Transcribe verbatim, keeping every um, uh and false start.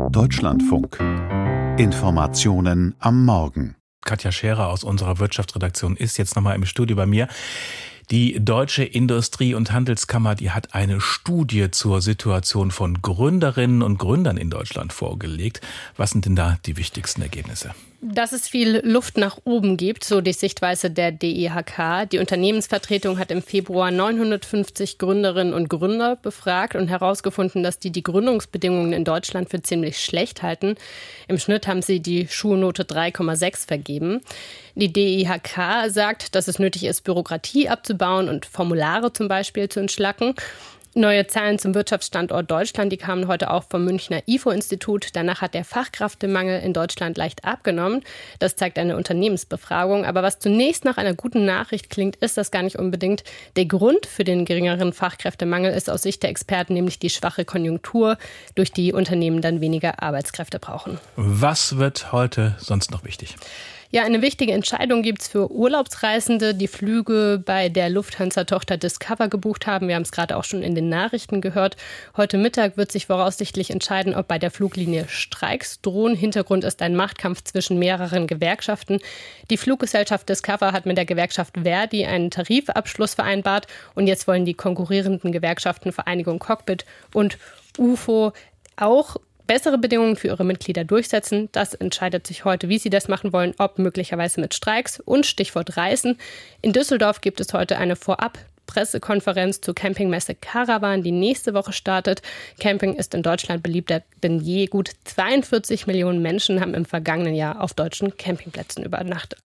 Deutschlandfunk. Informationen am Morgen. Katja Scherer aus unserer Wirtschaftsredaktion ist jetzt nochmal im Studio bei mir. Die Deutsche Industrie- und Handelskammer, die hat eine Studie zur Situation von Gründerinnen und Gründern in Deutschland vorgelegt. Was sind denn da die wichtigsten Ergebnisse? Dass es viel Luft nach oben gibt, so die Sichtweise der D I H K. Die Unternehmensvertretung hat im Februar neunhundertfünfzig Gründerinnen und Gründer befragt und herausgefunden, dass die die Gründungsbedingungen in Deutschland für ziemlich schlecht halten. Im Schnitt haben sie die Schulnote drei Komma sechs vergeben. Die D I H K sagt, dass es nötig ist, Bürokratie abzubauen und Formulare zum Beispiel zu entschlacken. Neue Zahlen zum Wirtschaftsstandort Deutschland, die kamen heute auch vom Münchner I F O-Institut. Danach hat der Fachkräftemangel in Deutschland leicht abgenommen. Das zeigt eine Unternehmensbefragung. Aber was zunächst nach einer guten Nachricht klingt, ist das gar nicht unbedingt. Der Grund für den geringeren Fachkräftemangel ist aus Sicht der Experten nämlich die schwache Konjunktur, durch die Unternehmen dann weniger Arbeitskräfte brauchen. Was wird heute sonst noch wichtig? Ja, eine wichtige Entscheidung gibt es für Urlaubsreisende, die Flüge bei der Lufthansa-Tochter Discover gebucht haben. Wir haben es gerade auch schon in den Nachrichten gehört. Heute Mittag wird sich voraussichtlich entscheiden, ob bei der Fluglinie Streiks drohen. Hintergrund ist ein Machtkampf zwischen mehreren Gewerkschaften. Die Fluggesellschaft Discover hat mit der Gewerkschaft Verdi einen Tarifabschluss vereinbart. Und jetzt wollen die konkurrierenden Gewerkschaften Vereinigung Cockpit und U F O auch bessere Bedingungen für ihre Mitglieder durchsetzen. Das entscheidet sich heute, wie sie das machen wollen, ob möglicherweise mit Streiks und Stichwort Reisen. In Düsseldorf gibt es heute eine Vorab-Pressekonferenz zur Campingmesse Caravan, die nächste Woche startet. Camping ist in Deutschland beliebter denn je. Gut zweiundvierzig Millionen Menschen haben im vergangenen Jahr auf deutschen Campingplätzen übernachtet.